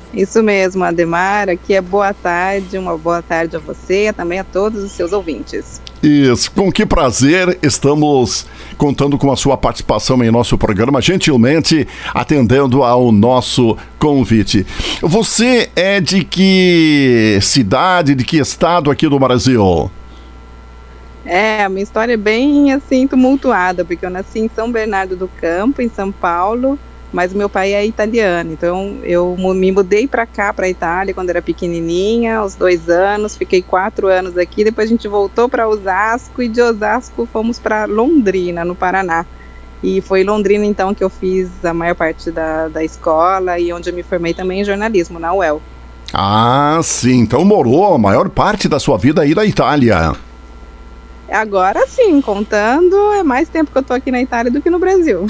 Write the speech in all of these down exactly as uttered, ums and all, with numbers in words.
Isso mesmo, Ademar, aqui é boa tarde, uma boa tarde a você e também a todos os seus ouvintes. Isso, com que prazer estamos contando com a sua participação em nosso programa, gentilmente atendendo ao nosso convite. Você é de que cidade, de que estado aqui do Brasil? É, a minha história é bem assim tumultuada, porque eu nasci em São Bernardo do Campo, em São Paulo, mas meu pai é italiano, então eu me mudei para cá, para a Itália, quando era pequenininha, aos dois anos, fiquei quatro anos aqui, depois a gente voltou para Osasco e de Osasco fomos para Londrina, no Paraná. E foi em Londrina, então, que eu fiz a maior parte da, da escola e onde eu me formei também em jornalismo, na U E L. Ah, sim, então morou a maior parte da sua vida aí na Itália. Agora sim, contando, é mais tempo que eu tô aqui na Itália do que no Brasil.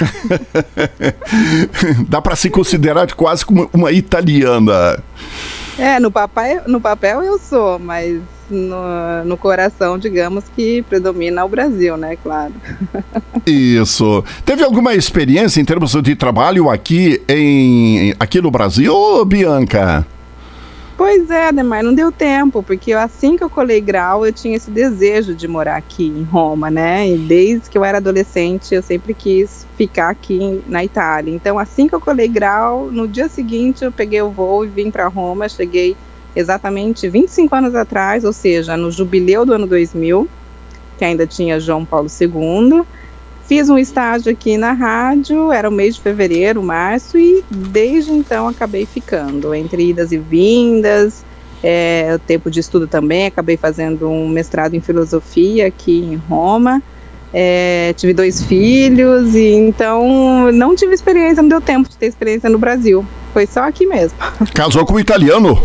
Dá para se considerar quase como uma italiana. É, no papel, no papel eu sou, mas no, no coração, digamos que predomina o Brasil, né, claro. Isso. Teve alguma experiência em termos de trabalho aqui, em, aqui no Brasil, Bianca? Pois é, Ademar, não deu tempo, porque assim que eu colei grau, eu tinha esse desejo de morar aqui em Roma, né? E desde que eu era adolescente, eu sempre quis ficar aqui na Itália. Então, assim que eu colei grau, no dia seguinte eu peguei o voo e vim para Roma. Cheguei exatamente vinte e cinco anos atrás, ou seja, no jubileu do ano dois mil, que ainda tinha João Paulo segundo. Fiz um estágio aqui na rádio, era o mês de fevereiro, março, e desde então acabei ficando, entre idas e vindas, é, o tempo de estudo também, acabei fazendo um mestrado em filosofia aqui em Roma, é, tive dois filhos, e então não tive experiência, não deu tempo de ter experiência no Brasil, foi só aqui mesmo. Casou com um italiano?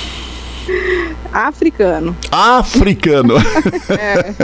Africano. Africano. É.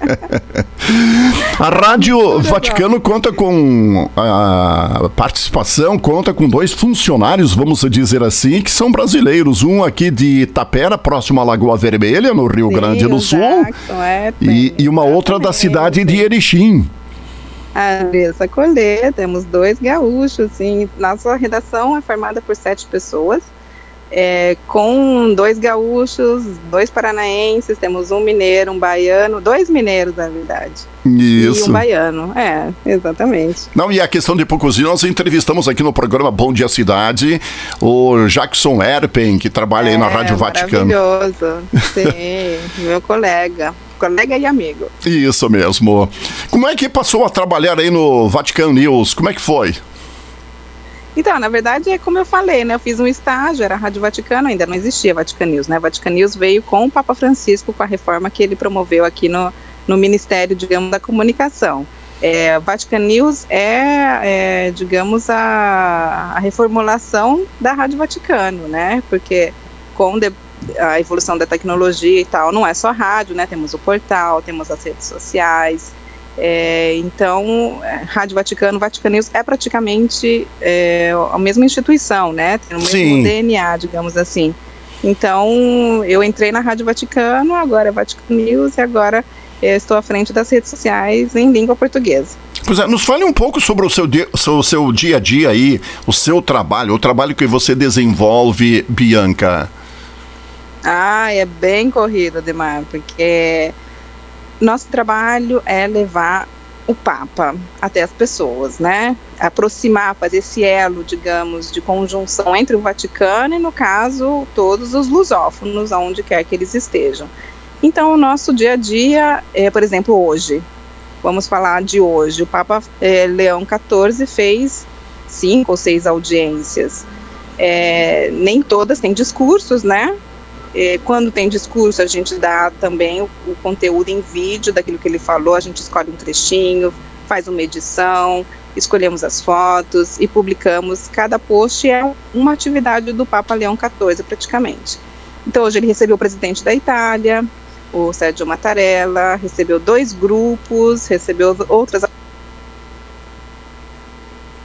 A Rádio Vaticano conta com a participação, conta com dois funcionários, vamos dizer assim, que são brasileiros. Um aqui de Itapera, próximo à Lagoa Vermelha, no Rio Sim, Grande do Sul. Jackson, é, e, e uma outra da cidade de Erechim. A Andressa Colê, temos dois gaúchos, sim. Nossa redação é formada por sete pessoas. É, com dois gaúchos, dois paranaenses, temos um mineiro, um baiano, dois mineiros, na verdade. Isso. E um baiano, é, exatamente. Não, e a questão de poucozinho, nós entrevistamos aqui no programa Bom Dia Cidade o Jackson Erpen, que trabalha é, aí na Rádio Vaticano. Maravilhoso, sim, meu colega. Colega e amigo. Isso mesmo. Como é que passou a trabalhar aí no Vatican News? Como é que foi? Então, na verdade, é como eu falei, né? Eu fiz um estágio, era a Rádio Vaticano, ainda não existia Vatican News, né? Vatican News veio com o Papa Francisco, com a reforma que ele promoveu aqui no, no Ministério, digamos, da Comunicação. É, Vatican News é, é digamos, a, a reformulação da Rádio Vaticano, né? Porque com de, a evolução da tecnologia e tal, não é só rádio, né? Temos o portal, temos as redes sociais. É, então, Rádio Vaticano, Vatican News é praticamente é, a mesma instituição, né? Tem o mesmo Sim. D N A, digamos assim. Então, eu entrei na Rádio Vaticano, agora é Vatican News e agora estou à frente das redes sociais em língua portuguesa. Pois é, nos fale um pouco sobre o seu, dia, o seu dia a dia aí, o seu trabalho, o trabalho que você desenvolve, Bianca. Ah, é bem corrido, Ademar, porque nosso trabalho é levar o Papa até as pessoas, né? Aproximar, fazer esse elo, digamos, de conjunção entre o Vaticano e, no caso, todos os lusófonos, aonde quer que eles estejam. Então, o nosso dia a dia, é, por exemplo, hoje, vamos falar de hoje, o Papa é, Leão quatorze fez cinco ou seis audiências. É, nem todas têm discursos, né? É, quando tem discurso, a gente dá também o, o conteúdo em vídeo daquilo que ele falou, a gente escolhe um trechinho, faz uma edição, escolhemos as fotos e publicamos. Cada post é uma atividade do Papa Leão quatorze, praticamente. Então, hoje ele recebeu o presidente da Itália, o Sérgio Mattarella, recebeu dois grupos, recebeu outras...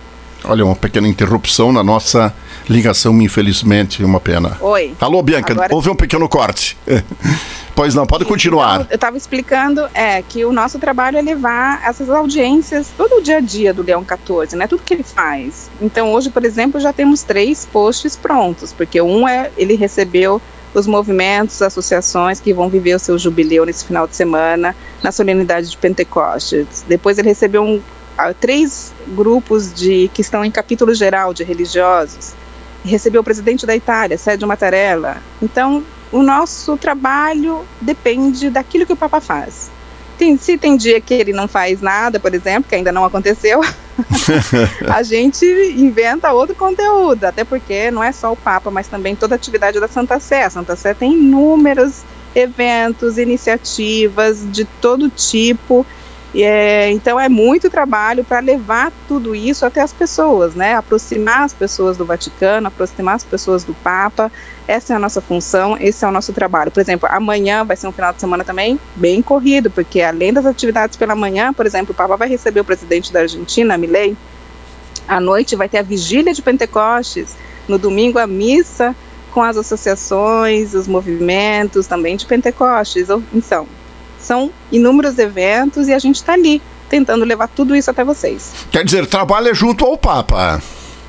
Olha, uma pequena interrupção na nossa ligação, infelizmente, uma pena. Oi. Alô, Bianca, Agora... houve um pequeno corte. Pois não, pode continuar. Então, eu estava explicando é, que o nosso trabalho é levar essas audiências, todo o dia a dia do Leão quatorze, né? Tudo que ele faz. Então, hoje, por exemplo, já temos três posts prontos, porque um é, ele recebeu os movimentos, associações que vão viver o seu jubileu nesse final de semana, na solenidade de Pentecostes. Depois ele recebeu um, três grupos de, que estão em capítulo geral de religiosos. Recebeu o presidente da Itália, Sérgio Mattarella. Então, o nosso trabalho depende daquilo que o Papa faz. Tem, se tem dia que ele não faz nada, por exemplo, que ainda não aconteceu, a gente inventa outro conteúdo, até porque não é só o Papa, mas também toda a atividade da Santa Sé. A Santa Sé tem inúmeros eventos, iniciativas de todo tipo. É, então é muito trabalho para levar tudo isso até as pessoas, né? Aproximar as pessoas do Vaticano, aproximar as pessoas do Papa. Essa é a nossa função, esse é o nosso trabalho. Por exemplo, amanhã vai ser um final de semana também bem corrido, porque além das atividades pela manhã, por exemplo, o Papa vai receber o presidente da Argentina, Milei. À noite vai ter a vigília de Pentecostes, no domingo a missa com as associações, os movimentos também de Pentecostes. Então, são inúmeros eventos e a gente está ali, tentando levar tudo isso até vocês. Quer dizer, trabalha junto ao Papa.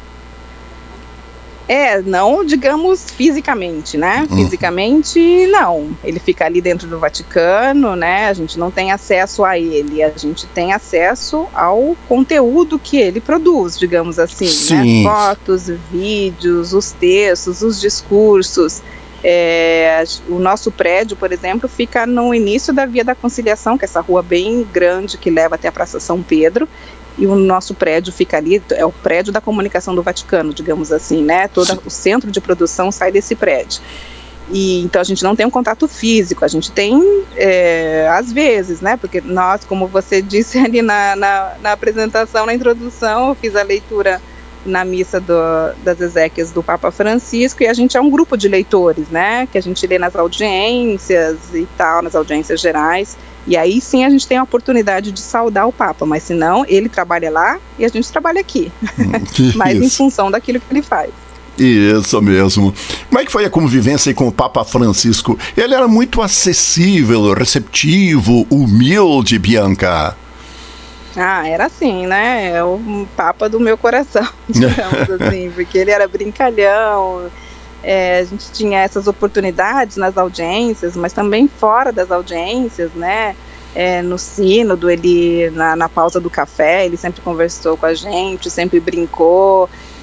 É, não, digamos, fisicamente, né? Hum. Fisicamente, não. Ele fica ali dentro do Vaticano, né? A gente não tem acesso a ele, a gente tem acesso ao conteúdo que ele produz, digamos assim, Sim. né? Fotos, vídeos, os textos, os discursos. É, o nosso prédio, por exemplo, fica no início da Via da Conciliação, que é essa rua bem grande que leva até a Praça São Pedro, e o nosso prédio fica ali, é o prédio da comunicação do Vaticano, digamos assim, né? Todo o centro de produção sai desse prédio. E, então a gente não tem um contato físico, a gente tem, é, às vezes, né? Porque nós, como você disse ali na, na, na apresentação, na introdução, eu fiz a leitura na missa do, das exéquias do Papa Francisco, e a gente é um grupo de leitores, né, que a gente lê nas audiências e tal, nas audiências gerais, e aí sim a gente tem a oportunidade de saudar o Papa, mas senão ele trabalha lá e a gente trabalha aqui, mas em função daquilo que ele faz. Isso mesmo. Como é que foi a convivência aí com o Papa Francisco? Ele era muito acessível, receptivo, humilde, Bianca. Ah, era assim, né? É o Papa do meu coração, digamos assim, porque ele era brincalhão, é, a gente tinha essas oportunidades nas audiências, mas também fora das audiências, né? É, no sínodo, ele, na, na pausa do café, ele sempre conversou com a gente, sempre brincou.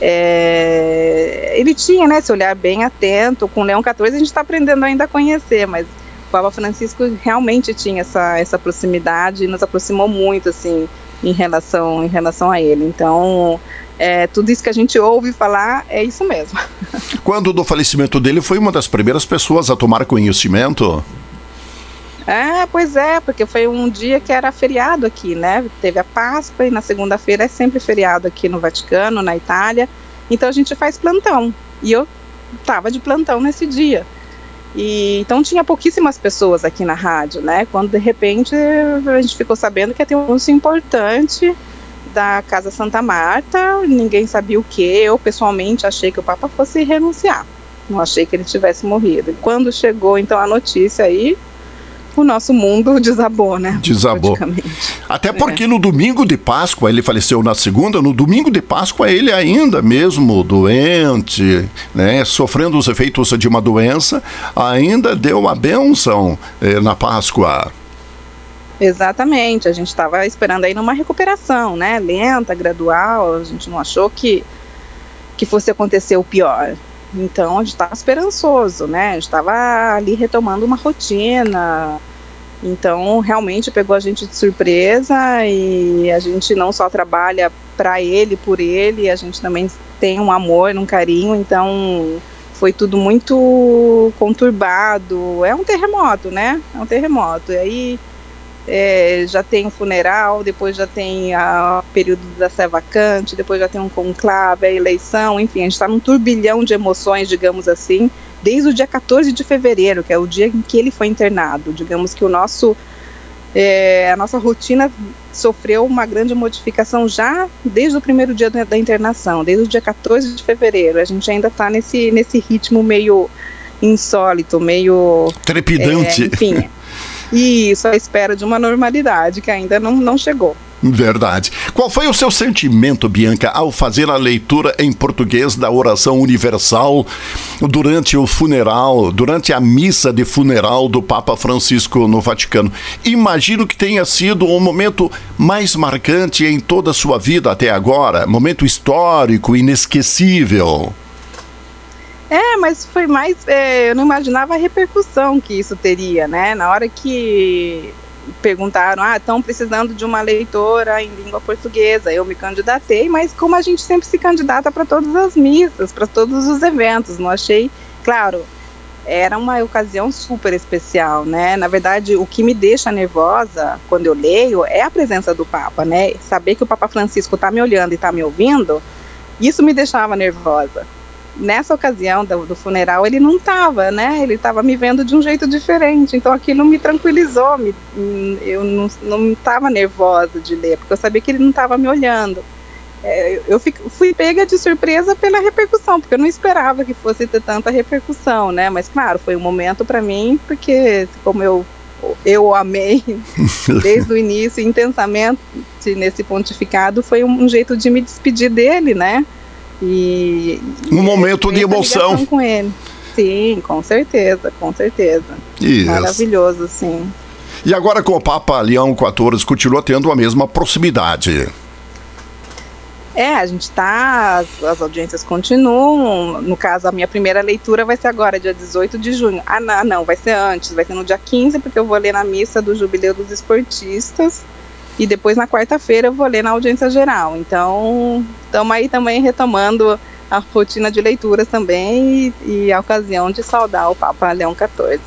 É, ele tinha, né, esse olhar bem atento. Com o Leão quatorze a gente está aprendendo ainda a conhecer, mas o Papa Francisco realmente tinha essa, essa proximidade e nos aproximou muito, assim, em relação, em relação a ele. Então, é, tudo isso que a gente ouve falar é isso mesmo. Quando do falecimento dele, foi uma das primeiras pessoas a tomar conhecimento? É, pois é, porque foi um dia que era feriado aqui, né? Teve a Páscoa e na segunda-feira é sempre feriado aqui no Vaticano, na Itália. Então a gente faz plantão. E eu estava de plantão nesse dia. E, então tinha pouquíssimas pessoas aqui na rádio, né? Quando de repente a gente ficou sabendo que ia ter um anúncio importante da Casa Santa Marta, ninguém sabia o que. Eu pessoalmente achei que o Papa fosse renunciar, não achei que ele tivesse morrido. E quando chegou então a notícia aí, o nosso mundo desabou, né? Desabou. Até porque é. no domingo de Páscoa, ele faleceu na segunda, no domingo de Páscoa ele ainda mesmo doente, né, sofrendo os efeitos de uma doença, ainda deu a bênção eh, na Páscoa. Exatamente, a gente estava esperando aí numa recuperação, né, lenta, gradual, a gente não achou que, que fosse acontecer o pior. Então a gente estava esperançoso, né? A gente estava ali retomando uma rotina. Então realmente pegou a gente de surpresa e a gente não só trabalha para ele, por ele, a gente também tem um amor, um carinho. Então foi tudo muito conturbado. É um terremoto, né? É um terremoto. E aí é, já tem o funeral, depois já tem o período da sé vacante, depois já tem um conclave, a eleição, enfim, a gente está num turbilhão de emoções, digamos assim, desde o dia quatorze de fevereiro, que é o dia em que ele foi internado. Digamos que o nosso É, a nossa rotina sofreu uma grande modificação já desde o primeiro dia da, da internação, desde o dia quatorze de fevereiro. A gente ainda está nesse, nesse ritmo meio insólito, meio... trepidante. É, enfim, e isso à espera de uma normalidade que ainda não, não chegou. Verdade. Qual foi o seu sentimento, Bianca, ao fazer a leitura em português da oração universal durante o funeral, durante a missa de funeral do Papa Francisco no Vaticano? Imagino que tenha sido o momento mais marcante em toda a sua vida até agora, momento histórico, inesquecível. É, mas foi mais, é, eu não imaginava a repercussão que isso teria, né? Na hora que perguntaram, ah, estão precisando de uma leitora em língua portuguesa, eu me candidatei, mas como a gente sempre se candidata para todas as missas, para todos os eventos, não achei, claro, era uma ocasião super especial, né? Na verdade, o que me deixa nervosa quando eu leio é a presença do Papa, né? Saber que o Papa Francisco está me olhando e está me ouvindo, isso me deixava nervosa. Nessa ocasião do, do funeral ele não estava, né? Ele estava me vendo de um jeito diferente, então aquilo me tranquilizou, me, eu não estava nervosa de ler, porque eu sabia que ele não estava me olhando. É, eu fico, fui pega de surpresa pela repercussão, porque eu não esperava que fosse ter tanta repercussão, né? Mas claro, foi um momento para mim, porque como eu, eu o amei desde o início, intensamente nesse pontificado, foi um, um jeito de me despedir dele, né? E um momento de emoção com ele. Sim, com certeza, com certeza. Isso. Maravilhoso, sim. E agora com o Papa Leão quatorze continua tendo a mesma proximidade. É, a gente tá, as, as audiências continuam. No caso, a minha primeira leitura vai ser agora, dia dezoito de junho. Ah, não, não, vai ser antes, vai ser no dia quinze, porque eu vou ler na missa do Jubileu dos Esportistas. E depois, na quarta-feira, eu vou ler na audiência geral. Então, estamos aí também retomando a rotina de leituras também e, e a ocasião de saudar o Papa Leão quatorze.